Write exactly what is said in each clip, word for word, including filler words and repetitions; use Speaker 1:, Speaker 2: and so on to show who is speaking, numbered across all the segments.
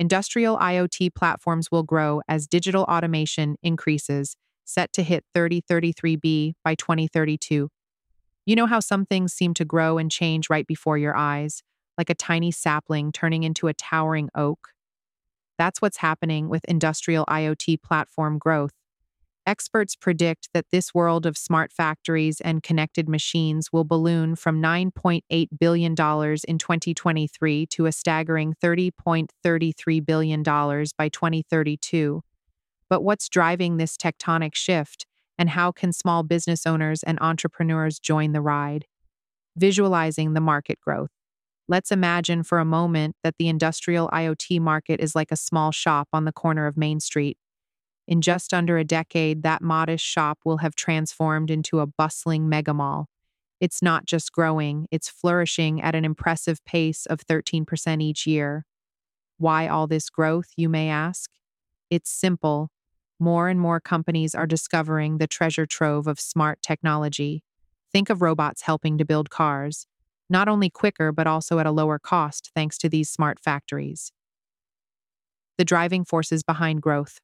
Speaker 1: Industrial IoT platforms will grow as digital automation increases, set to hit thirty thirty-three B by twenty thirty-two. You know how some things seem to grow and change right before your eyes, like a tiny sapling turning into a towering oak? That's what's happening with industrial IoT platform growth. Experts predict that this world of smart factories and connected machines will balloon from nine point eight billion dollars in twenty twenty-three to a staggering thirty point three three billion dollars by twenty thirty-two. But what's driving this tectonic shift, and how can small business owners and entrepreneurs join the ride? Visualizing the market growth. Let's imagine for a moment that the industrial IoT market is like a small shop on the corner of Main Street. In just under a decade, that modest shop will have transformed into a bustling megamall. It's not just growing, it's flourishing at an impressive pace of thirteen percent each year. Why all this growth, you may ask? It's simple. More and more companies are discovering the treasure trove of smart technology. Think of robots helping to build cars, not only quicker but also at a lower cost thanks to these smart factories. The driving forces behind growth.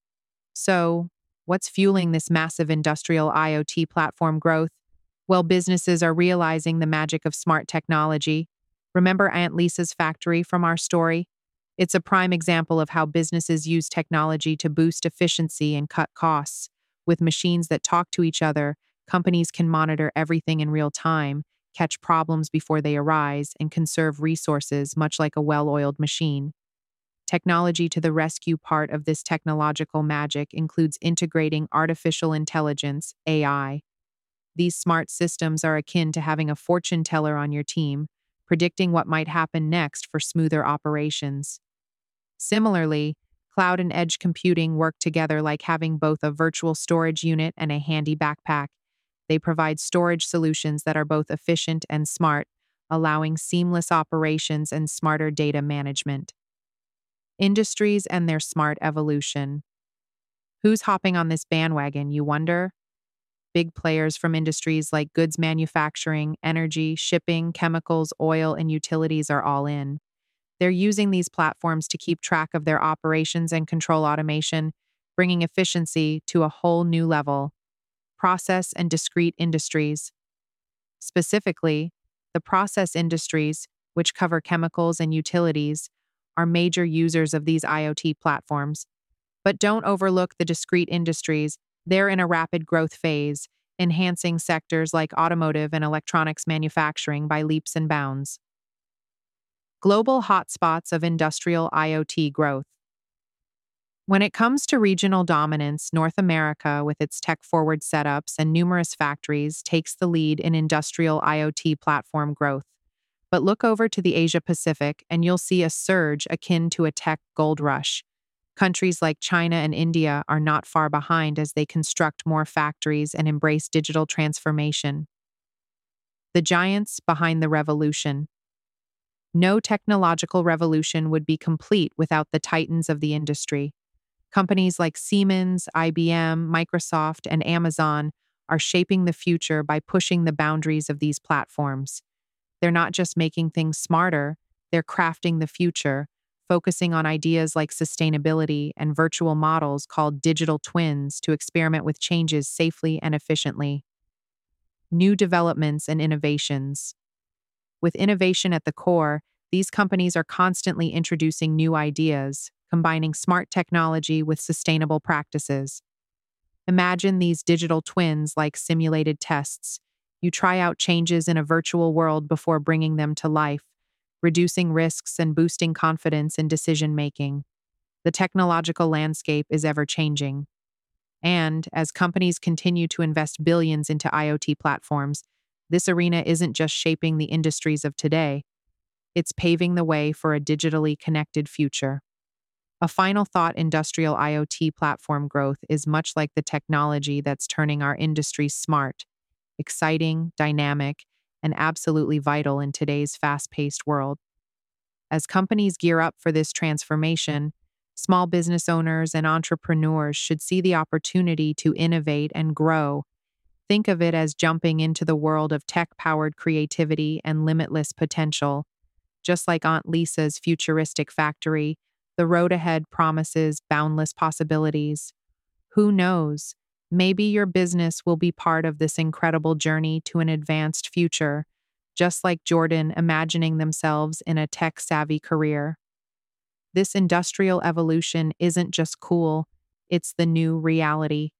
Speaker 1: So, what's fueling this massive industrial IoT platform growth? Well, businesses are realizing the magic of smart technology. Remember Aunt Lisa's factory from our story? It's a prime example of how businesses use technology to boost efficiency and cut costs. With machines that talk to each other, companies can monitor everything in real time, catch problems before they arise, and conserve resources much like a well-oiled machine. Technology to the rescue part of this technological magic includes integrating artificial intelligence, A I. These smart systems are akin to having a fortune teller on your team, predicting what might happen next for smoother operations. Similarly, cloud and edge computing work together like having both a virtual storage unit and a handy backpack. They provide storage solutions that are both efficient and smart, allowing seamless operations and smarter data management. Industries and their smart evolution. Who's hopping on this bandwagon, you wonder? Big players from industries like goods manufacturing, energy, shipping, chemicals, oil, and utilities are all in. They're using these platforms to keep track of their operations and control automation, bringing efficiency to a whole new level. Process and discrete industries. Specifically, the process industries, which cover chemicals and utilities, are major users of these IoT platforms. But don't overlook the discrete industries. They're in a rapid growth phase, enhancing sectors like automotive and electronics manufacturing by leaps and bounds. Global hotspots of industrial IoT growth. When it comes to regional dominance, North America, with its tech-forward setups and numerous factories, takes the lead in industrial IoT platform growth. But look over to the Asia-Pacific and you'll see a surge akin to a tech gold rush. Countries like China and India are not far behind as they construct more factories and embrace digital transformation. The giants behind the revolution. No technological revolution would be complete without the titans of the industry. Companies like Siemens, I B M, Microsoft, and Amazon are shaping the future by pushing the boundaries of these platforms. They're not just making things smarter, they're crafting the future, focusing on ideas like sustainability and virtual models called digital twins to experiment with changes safely and efficiently. New developments and innovations. With innovation at the core, these companies are constantly introducing new ideas, combining smart technology with sustainable practices. Imagine these digital twins like simulated tests. You try out changes in a virtual world before bringing them to life, reducing risks and boosting confidence in decision-making. The technological landscape is ever-changing. And, as companies continue to invest billions into IoT platforms, this arena isn't just shaping the industries of today, it's paving the way for a digitally connected future. A final thought: industrial IoT platform growth is much like the technology that's turning our industries smart, exciting, dynamic, and absolutely vital in today's fast-paced world. As companies gear up for this transformation, small business owners and entrepreneurs should see the opportunity to innovate and grow. Think of it as jumping into the world of tech-powered creativity and limitless potential. Just like Aunt Lisa's futuristic factory, The road ahead promises boundless possibilities. Who knows? Maybe your business will be part of this incredible journey to an advanced future, just like Jordan imagining themselves in a tech savvy career. This industrial evolution isn't just cool, it's the new reality.